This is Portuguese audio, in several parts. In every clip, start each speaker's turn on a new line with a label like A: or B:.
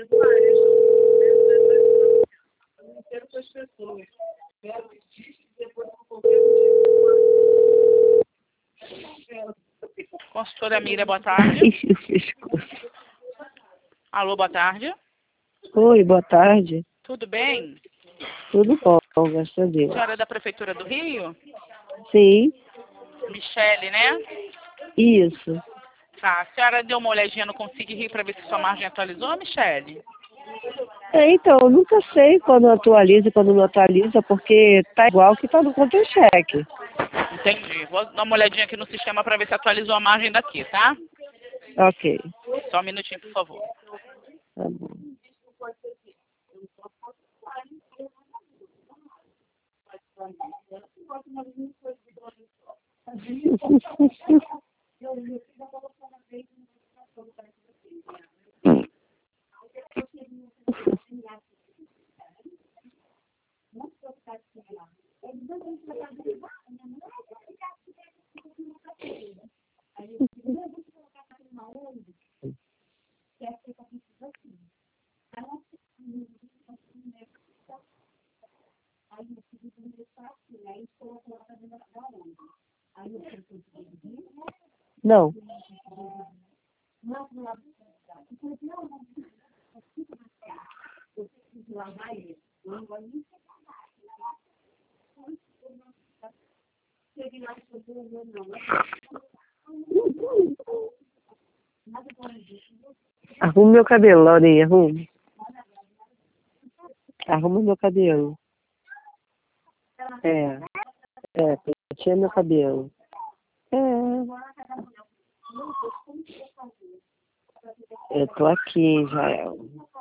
A: Consultora Miriam, boa tarde. Alô, boa tarde.
B: Oi, boa tarde.
A: Tudo bem?
B: Tudo bom, graças a Deus.
A: Senhora é da Prefeitura do Rio?
B: Sim,
A: Michele, né?
B: isso.
A: Tá, a senhora deu uma olhadinha no Consigue Rio para ver se sua margem atualizou, Michele?
B: Então, eu nunca sei quando atualiza e quando não atualiza, porque tá igual que tá no contra-cheque.
A: Entendi. Vou dar uma olhadinha aqui no sistema para ver se atualizou a margem daqui, tá?
B: Ok,
A: Só um minutinho, por favor.
B: tá bom. Não. Arruma meu cabelo, Laurinha, arruma. Arruma meu cabelo. Penteia meu cabelo. Eu tô aqui, Israel.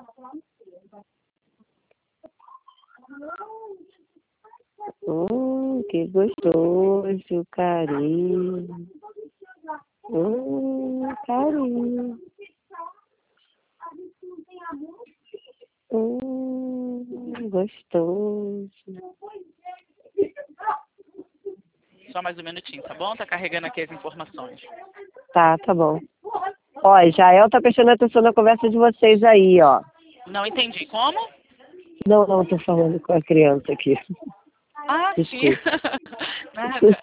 B: Que gostoso, carinho. Carinho. Gostoso.
A: Só mais um minutinho, tá bom? Tá carregando aqui as informações.
B: Tá bom. Ó, Israel tá prestando atenção na conversa de vocês aí, ó.
A: Não entendi. Como?
B: Não, tô falando com a criança aqui.
A: Ah, sim.
B: Desculpa.
A: Nada.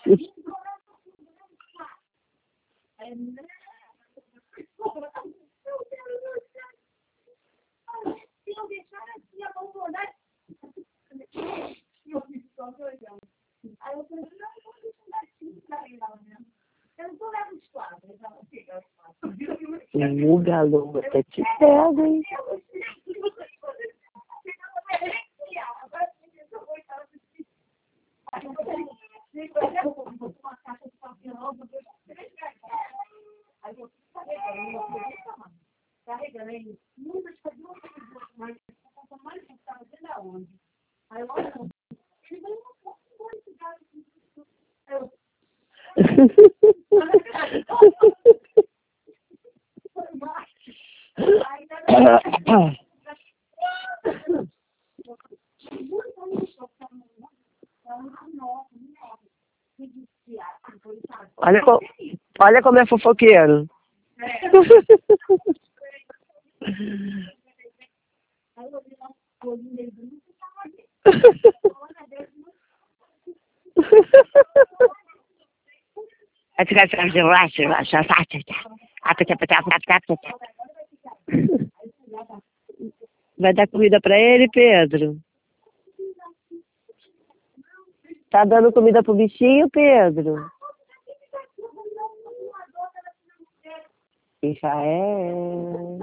B: O galo até te pega, hein? Olha como é fofoqueiro. Vai dar comida pra ele, Pedro? Tá dando comida pro bichinho, Pedro? Israel.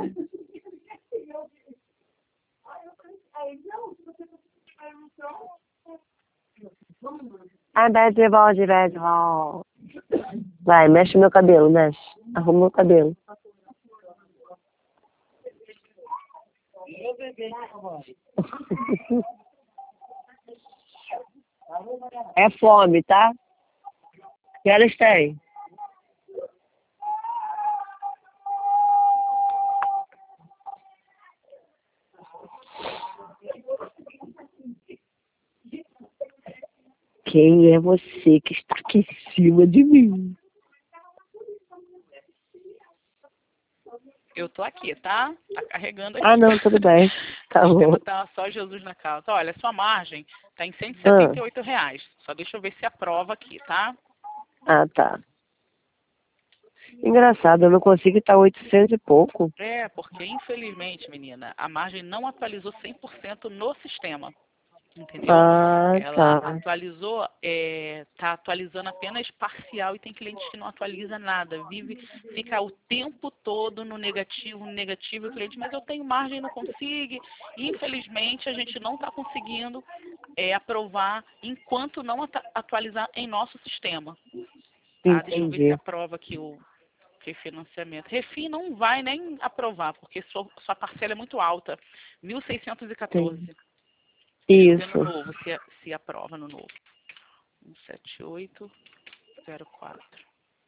B: Vai, mexe meu cabelo, mexe. Arruma meu cabelo. É fome, tá? Que horas tem? Quem é você que está aqui em cima de mim?
A: Eu tô aqui, tá? Tá carregando aqui.
B: Ah, não, tudo bem. Tá
A: Deixa eu
B: bom.
A: botar só Jesus na causa. Olha, sua margem tá em
B: Ah,
A: R$ 178. Só deixa eu ver se aprova aqui, tá?
B: tá. Engraçado, eu não consigo estar 800 e pouco.
A: É, porque infelizmente, menina, a margem não atualizou 100% no sistema. Entendeu?
B: Ah,
A: Ela
B: tá.
A: atualizou, tá atualizando apenas parcial e tem clientes que não atualiza nada, fica o tempo todo no negativo, e o cliente, mas eu tenho margem, não consigo. E, infelizmente, a gente não está conseguindo aprovar enquanto não atualizar em nosso sistema. Tá? Deixa eu ver se
B: Entendi.
A: aprova aqui o refinanciamento. Refin não vai nem aprovar, porque sua parcela é muito alta, 1.614.
B: Entendi.
A: Deixa eu ver no
B: Isso.
A: novo, se aprova no novo. 17804.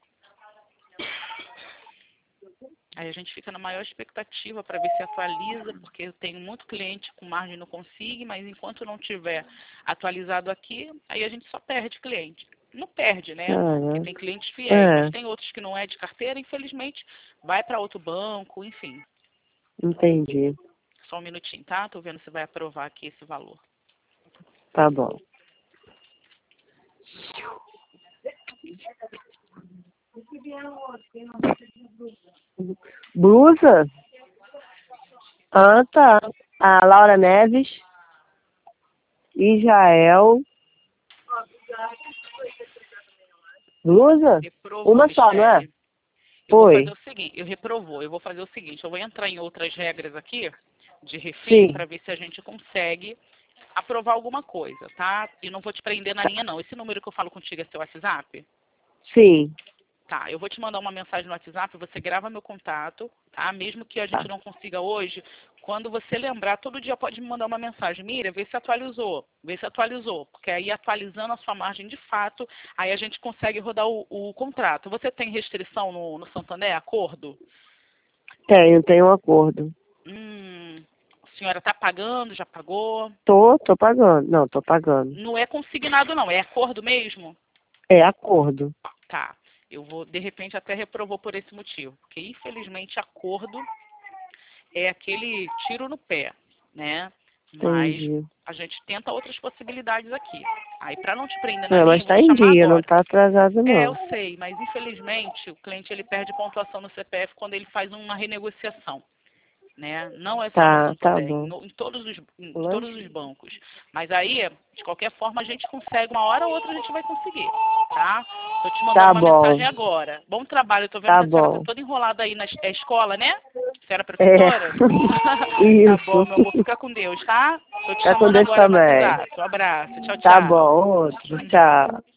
A: Aí a gente fica na maior expectativa para ver se atualiza, porque eu tenho muito cliente com margem não consigo, mas enquanto não tiver atualizado aqui, aí a gente só perde cliente. Não perde, né? Porque
B: Ah,
A: tem clientes fiéis, mas
B: é,
A: tem outros que não é de carteira, infelizmente, vai para outro banco, enfim.
B: entendi.
A: Só um minutinho, tá? Tô vendo se vai aprovar aqui esse valor.
B: Tá bom. Blusa? Ah, tá. A Laura Neves, Israel. Blusa?
A: Reprovou,
B: Uma só, não é?
A: Michele. Eu vou fazer
B: Foi.
A: o seguinte, eu vou fazer o seguinte, eu vou entrar em outras regras aqui de refim
B: Sim.
A: para ver se a gente consegue aprovar alguma coisa, tá? E não vou te prender na linha não. Esse número que eu falo contigo é seu WhatsApp?
B: Sim.
A: Tá, eu vou te mandar uma mensagem no WhatsApp, você grava meu contato, tá? Mesmo que a gente
B: Tá.
A: não consiga hoje, quando você lembrar, todo dia pode me mandar uma mensagem. Mira, vê se atualizou. Porque aí atualizando a sua margem de fato, aí a gente consegue rodar o contrato. Você tem restrição no Santander, acordo?
B: Tenho um acordo.
A: A senhora está pagando, já pagou?
B: Tô pagando. Não, tô pagando.
A: Não é consignado não, é acordo mesmo?
B: É acordo.
A: Tá. Eu vou, de repente, até reprovou por esse motivo. Porque, infelizmente, acordo é aquele tiro no pé, né? Mas
B: Entendi.
A: a gente tenta outras possibilidades aqui. Aí, para não te prender na
B: É,
A: linha,
B: mas
A: eu vou
B: tá
A: te
B: em
A: chamar
B: dia, não
A: agora.
B: tá atrasado
A: É, eu
B: não.
A: sei, mas infelizmente o cliente ele perde pontuação no CPF quando ele faz uma renegociação, né? Não é só no
B: Tá
A: Santander,
B: bom.
A: em todos os bancos. Mas aí, de qualquer forma, a gente consegue, uma hora ou outra a gente vai conseguir, tá? Tô te mandando
B: Tá
A: uma
B: bom.
A: mensagem agora. Bom trabalho, tô vendo
B: Tá
A: que a senhora tá
B: bom.
A: toda enrolada aí na escola, né? A senhora é
B: É.
A: professora? Tá bom,
B: Isso.
A: meu amor, fica com Deus, tá? Tô te
B: Tá com
A: chamando
B: Deus
A: agora no
B: também.
A: WhatsApp. Um abraço, tchau,
B: Tá
A: tchau.
B: bom. Outro. Tchau.